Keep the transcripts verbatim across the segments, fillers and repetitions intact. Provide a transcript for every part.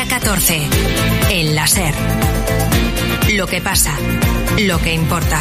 a catorce. El La Ser. Lo que pasa, lo que importa.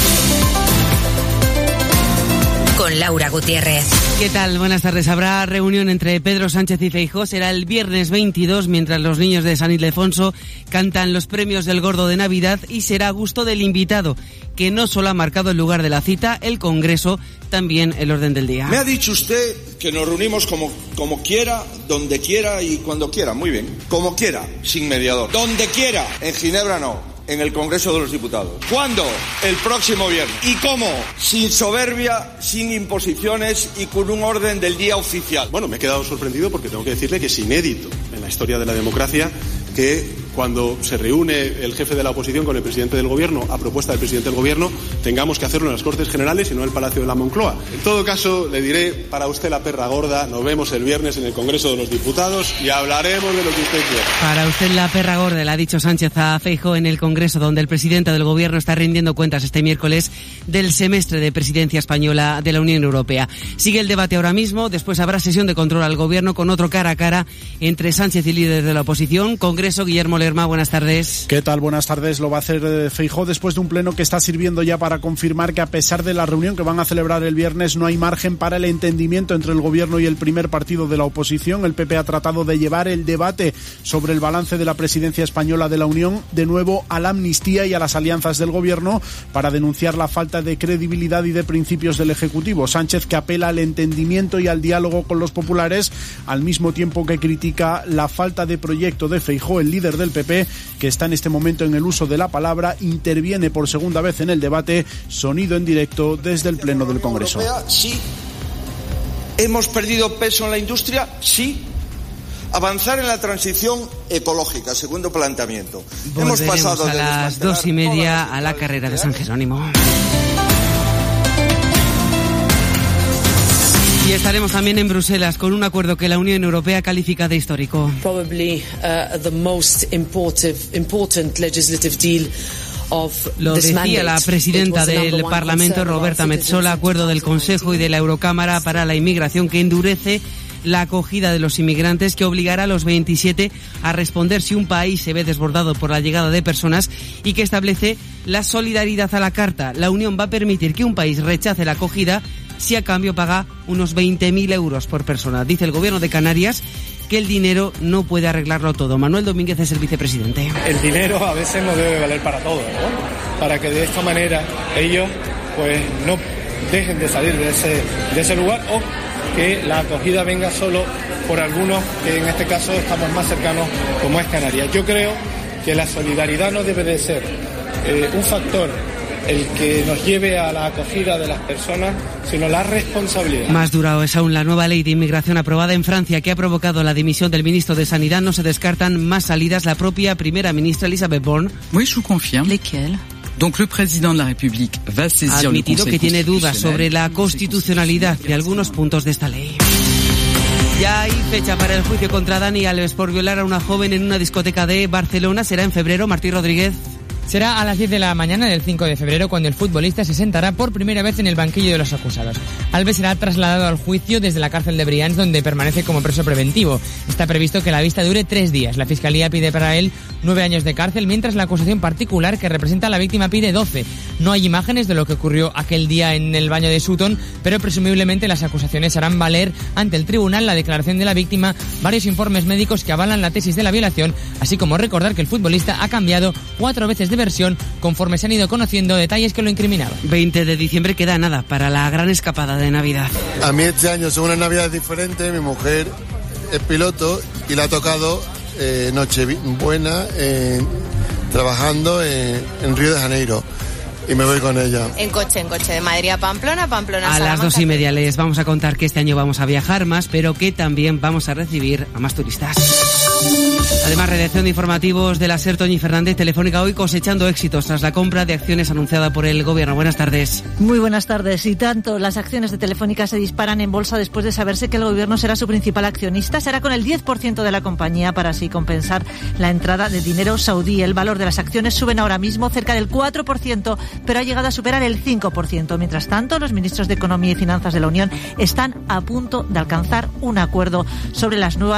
Con Laura Gutiérrez. ¿Qué tal? Buenas tardes. Habrá reunión entre Pedro Sánchez y Feijóo. Será el viernes veintidós, mientras los niños de San Ildefonso cantan los premios del Gordo de Navidad, y será a gusto del invitado, que no solo ha marcado el lugar de la cita, el Congreso, también el orden del día. Me ha dicho usted que nos reunimos como, como quiera, donde quiera y cuando quiera. Muy bien. Como quiera, sin mediador. Donde quiera. En Ginebra no. En el Congreso de los Diputados. ¿Cuándo? El próximo viernes. ¿Y cómo? Sin soberbia, sin imposiciones y con un orden del día oficial. Bueno, me he quedado sorprendido porque tengo que decirle que es inédito en la historia de la democracia que cuando se reúne el jefe de la oposición con el presidente del gobierno a propuesta del presidente del gobierno tengamos que hacerlo en las Cortes Generales y no en el Palacio de la Moncloa. En todo caso, le diré, para usted la perra gorda, nos vemos el viernes en el Congreso de los Diputados y hablaremos de lo que usted quiera. Para usted la perra gorda, le ha dicho Sánchez a Feijóo en el Congreso, donde el presidente del gobierno está rindiendo cuentas este miércoles del semestre de presidencia española de la Unión Europea. Sigue el debate ahora mismo, después habrá sesión de control al gobierno con otro cara a cara entre Sánchez y líderes de la oposición. Congreso, Guillermo Lerma, buenas tardes. ¿Qué tal? Buenas tardes. Lo va a hacer Feijóo después de un pleno que está sirviendo ya para confirmar que, a pesar de la reunión que van a celebrar el viernes, no hay margen para el entendimiento entre el gobierno y el primer partido de la oposición. El P P ha tratado de llevar el debate sobre el balance de la presidencia española de la Unión de nuevo a la amnistía y a las alianzas del gobierno, para denunciar la falta de credibilidad y de principios del Ejecutivo. Sánchez, que apela al entendimiento y al diálogo con los populares, al mismo tiempo que critica la falta de proyecto de Feijóo. El líder del P P, que está en este momento en el uso de la palabra, interviene por segunda vez en el debate. Sonido en directo desde el Pleno del Congreso. Sí. ¿Hemos perdido peso en la industria? Sí. Avanzar en la transición ecológica, segundo planteamiento. Hemos pasado a las dos y media a la carrera de San Jerónimo. Y estaremos también en Bruselas con un acuerdo que la Unión Europea califica de histórico. Probably uh, the most important, important legislative deal. Lo decía la presidenta del Parlamento, Roberta Metsola, acuerdo del Consejo y de la Eurocámara para la inmigración que endurece la acogida de los inmigrantes, que obligará a los veintisiete a responder si un país se ve desbordado por la llegada de personas, y que establece la solidaridad a la carta. La Unión va a permitir que un país rechace la acogida si a cambio paga unos veinte mil euros por persona. Dice el Gobierno de Canarias que el dinero no puede arreglarlo todo. Manuel Domínguez es el vicepresidente. El dinero a veces no debe valer para todo, ¿no? Para que de esta manera ellos pues no dejen de salir de ese, de ese lugar, o que la acogida venga solo por algunos, que en este caso estamos más cercanos, como es Canarias. Yo creo que la solidaridad no debe de ser eh, un factor el que nos lleve a la acogida de las personas, sino la responsabilidad. Más dura es aún la nueva ley de inmigración aprobada en Francia, que ha provocado la dimisión del ministro de Sanidad. No se descartan más salidas. La propia primera ministra Elisabeth Borne. Oui, je vous confirme. Lesquelles? Donc le président de la République va saisir ha admitido que tiene dudas sobre la constitucionalidad de algunos puntos de esta ley. Ya hay fecha para el juicio contra Dani Alves por violar a una joven en una discoteca de Barcelona. Será en febrero. Martí Rodríguez. Será a las diez de la mañana del cinco de febrero cuando el futbolista se sentará por primera vez en el banquillo de los acusados. Alves será trasladado al juicio desde la cárcel de Brians, donde permanece como preso preventivo. Está previsto que la vista dure tres días. La Fiscalía pide para él nueve años de cárcel, mientras la acusación particular que representa a la víctima pide doce. No hay imágenes de lo que ocurrió aquel día en el baño de Sutton, pero presumiblemente las acusaciones harán valer ante el tribunal la declaración de la víctima, varios informes médicos que avalan la tesis de la violación, así como recordar que el futbolista ha cambiado cuatro veces de versión conforme se han ido conociendo detalles que lo incriminaban. veinte de diciembre queda nada para la gran escapada de Navidad. A mí este año son unas Navidades diferentes. Mi mujer es piloto y le ha tocado eh, Nochebuena eh, trabajando en, en Río de Janeiro. Y me voy con ella. En coche, en coche, de Madrid a Pamplona, Pamplona a A Salamanca. las dos y media les vamos a contar que este año vamos a viajar más, pero que también vamos a recibir a más turistas. Además, redacción de informativos de la SER, Toñi Fernández. Telefónica hoy cosechando éxitos tras la compra de acciones anunciada por el Gobierno. Buenas tardes. Muy buenas tardes. Y tanto, las acciones de Telefónica se disparan en bolsa después de saberse que el Gobierno será su principal accionista. Será con el diez por ciento de la compañía, para así compensar la entrada de dinero saudí. El valor de las acciones suben ahora mismo cerca del cuatro por ciento, pero ha llegado a superar el cinco por ciento. Mientras tanto, los ministros de Economía y Finanzas de la Unión están a punto de alcanzar un acuerdo sobre las nuevas